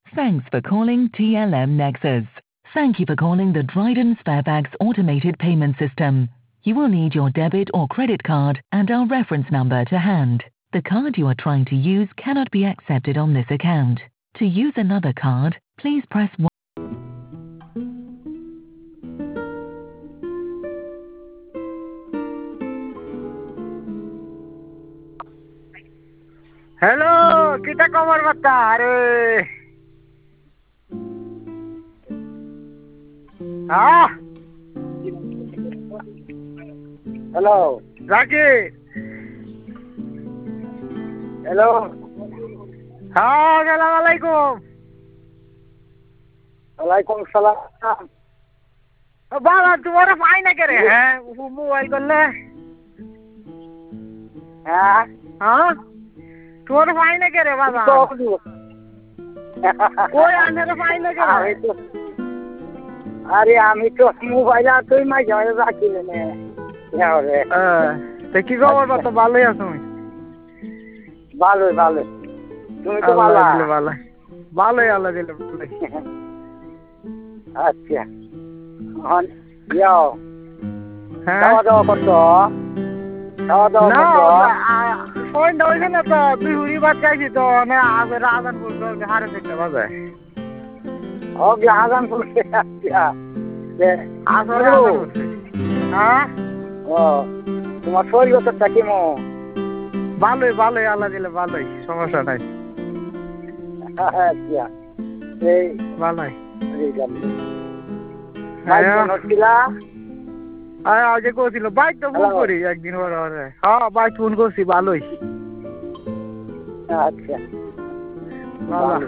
Thanks for calling TLM Nexus. Thank you for calling the Dryden Sparebags automated payment system. You will need your debit or credit card and our reference number to hand. The card you are trying to use cannot be accepted on this account. To use another card, please press 1. Hello, kita kamar matahari. Ah, Hello. Zakir. Hello. हाँ, Assalamualaikum. Walaikum salam. बाबा तुम्हारा fine ना करे हैं वो mobile कर ले हाँ हाँ तुम्हारा फाइन ना करे बाबा कोई आने का फाइन ना करे अरे আমি তো মোবাইল আর তুই মাঝে মাঝে রাখিলে নে রে তো কি খবর তো ভালোই আছো ভালো ভালো তুমি তো ভালো ভালো ভালোই আল্লাহ দিলে আচ্ছা হন যাও হ্যাঁ খাওয়া দাওয়া করছো খাওয়া দাওয়া করছো ফোন দাও না তো তুই হুড়ি বাচ্চাইছি তো না আগে রাজান বলতো হারে দেখতে বাজে ওকে আজান করছে আচ্ছা আসলে হ্যাঁ ও তোমার শরীরটা কেমন ভালোই ভালোই আল্লাহ দিলে ভালোই সমস্যা নাই আচ্ছা এই ভালোই আগে করছিল বাইক তো ফোন করি একদিন ওরে হ্যাঁ বাইক ফোন করছি ভালোই আচ্ছা ভালো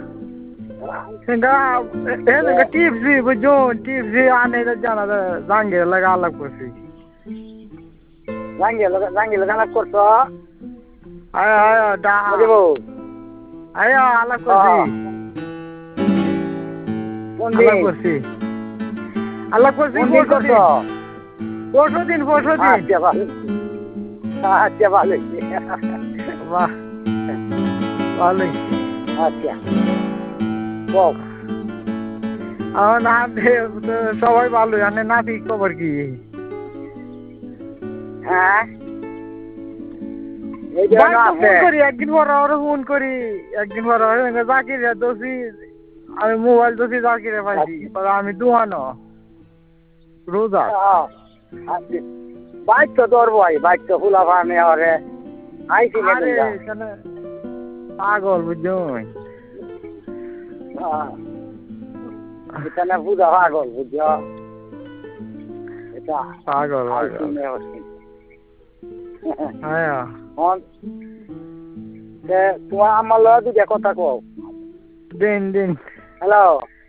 টিপসি বুঝছো টিপসি আনে জানা জাঙ্গে লাগা আলাপ করছি জাঙ্গে লাগানা করছো আয় আয় ডা আয় আলাপ করছি আলাপ করছি আলাপ করছি পরশু দিন আচ্ছা ভালো আচ্ছা ভালো বাহ ভালোই আচ্ছা বল আমার নাম সবাই ভালো জানে নাতি খবর কি হ্যাঁ ফোন করি একদিন পর আরো ফোন করি একদিন পর জাকির দোষী আমি মোবাইল দোষী জাকিরে পাইছি আমি দুহানো রোজা বাইক তো ধরবো বাইক তো ফুলা ফার্মে আরে আইসি পাগল বুঝছো এখানে বুঝা পাগল বুঝছো এটা পাগল হ্যাঁ তোমার আমার লয়া দুটা কথা কও দিন দিন হ্যালো